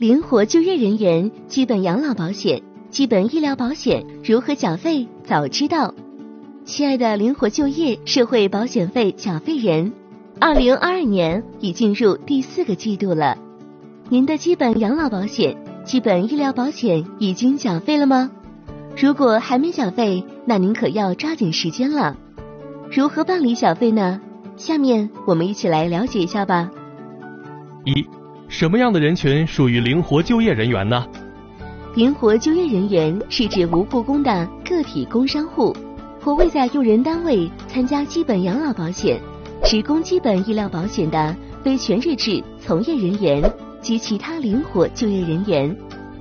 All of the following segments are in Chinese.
灵活就业人员基本养老保险、基本医疗保险如何缴费？早知道。亲爱的灵活就业社会保险费缴费人，2022年已进入第4个季度了。您的基本养老保险、基本医疗保险已经缴费了吗？如果还没缴费，那您可要抓紧时间了。如何办理缴费呢？下面我们一起来了解一下吧。 1. 什么样的人群属于灵活就业人员呢？ 灵活就业人员是指无雇工的个体工商户或未在用人单位参加基本养老保险、职工基本医疗保险的非全日制从业人员及其他灵活就业人员。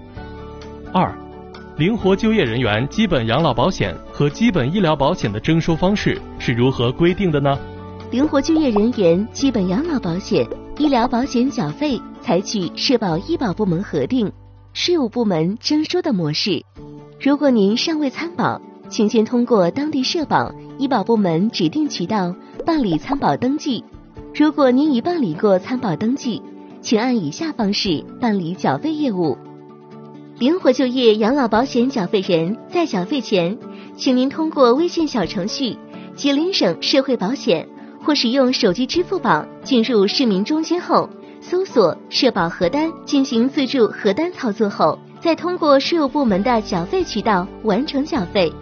2. 灵活就业人员基本养老保险和基本医疗保险的征收方式是如何规定的呢？ 灵活就业人员基本养老保险、医疗保险缴费采取社保医保部门核定、税务部门征收的模式。如果您尚未参保，请先通过当地社保、医保部门指定渠道办理参保登记。如果您已办理过参保登记，请按以下方式办理缴费业务。灵活就业养老保险缴费人在缴费前，请您通过微信小程序吉林省社会保险或使用手机支付宝进入市民中心后，搜索社保核单进行自助核单操作后，再通过税务部门的缴费渠道完成缴费。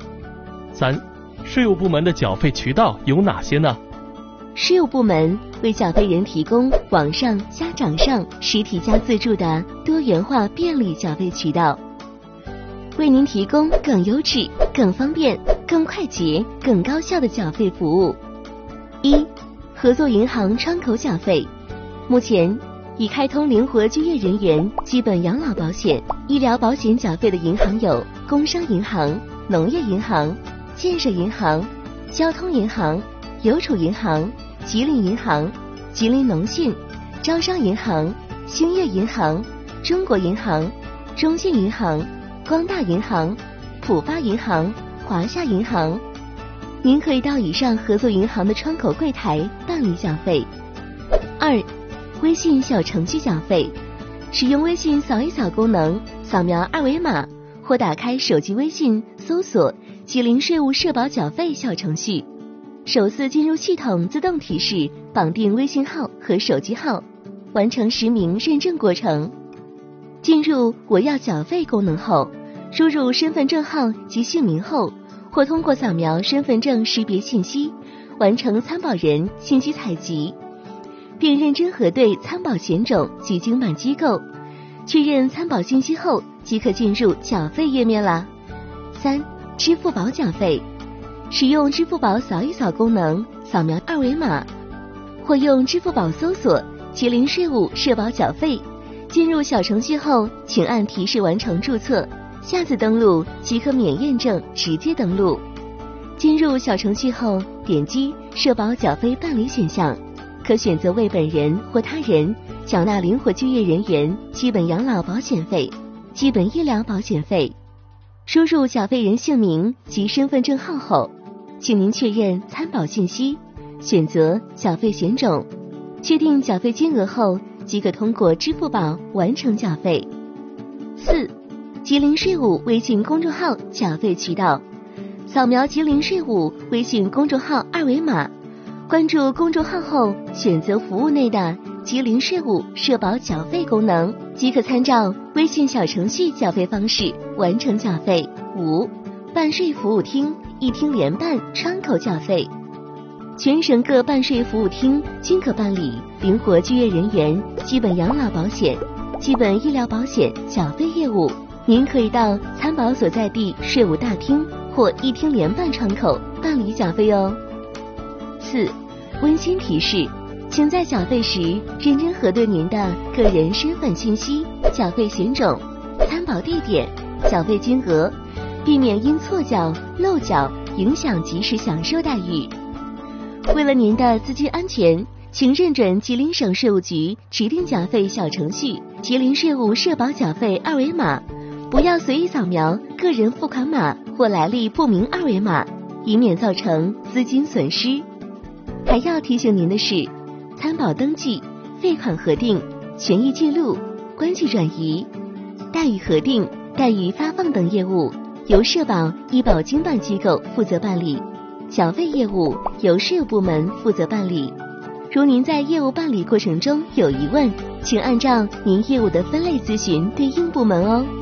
3. 税务部门的缴费渠道有哪些呢？ 税务部门为缴费人提供网上加掌上、实体加自助的多元化便利缴费渠道，为您提供更优质、更方便、更快捷、更高效的缴费服务。1. 合作银行窗口缴费。目前已开通灵活就业人员基本养老保险、医疗保险缴费的银行有工商银行、农业银行、建设银行、交通银行、邮储银行、吉林银行、吉林农信、招商银行、兴业银行、中国银行、中信银行、光大银行、浦发银行、华夏银行。您可以到以上合作银行的窗口柜台办理缴费。2. 微信小程序缴费。使用微信扫一扫功能，扫描二维码或打开手机微信搜索吉林税务社保缴费小程序，首次进入系统自动提示绑定微信号和手机号，完成实名认证过程。进入我要缴费功能后，输入身份证号及姓名后，或通过扫描身份证识别信息完成参保人信息采集，并认真核对参保险种及经办机构，确认参保信息后即可进入缴费页面啦。3. 支付宝缴费。使用支付宝扫一扫功能，扫描二维码或用支付宝搜索吉林税务社保缴费，进入小程序后请按提示完成注册，下次登录即可免验证直接登录。进入小程序后点击社保缴费办理选项，可选择为本人或他人缴纳灵活就业人员基本养老保险费、基本医疗保险费。输入缴费人姓名及身份证号后，请您确认参保信息，选择缴费险种，确定缴费金额后即可通过支付宝完成缴费。4. 吉林税务微信公众号缴费渠道。扫描吉林税务微信公众号二维码，关注公众号后选择服务内的吉林税务社保缴费功能，即可参照微信小程序缴费方式完成缴费。5. 办税服务厅一厅联办窗口缴费。全省各办税服务厅均可办理灵活就业人员基本养老保险、基本医疗保险缴费业务。您可以到参保所在地税务大厅或一厅联办窗口办理缴费哦。4. 温馨提示，请在缴费时认真核对您的个人身份信息、缴费险种、参保地点、缴费金额，避免因错缴、漏缴影响及时享受待遇。为了您的资金安全，请认准吉林省税务局指定缴费小程序吉林税务社保缴费二维码，不要随意扫描个人付款码或来历不明二维码，以免造成资金损失。还要提醒您的是，参保登记、费款核定、权益记录、 关系转移。贷与核定、贷与发放等业务由社保、医保经办机构负责办理，缴费业务由税务部门负责办理。如您在业务办理过程中有疑问，请按照您业务的分类咨询对应部门哦。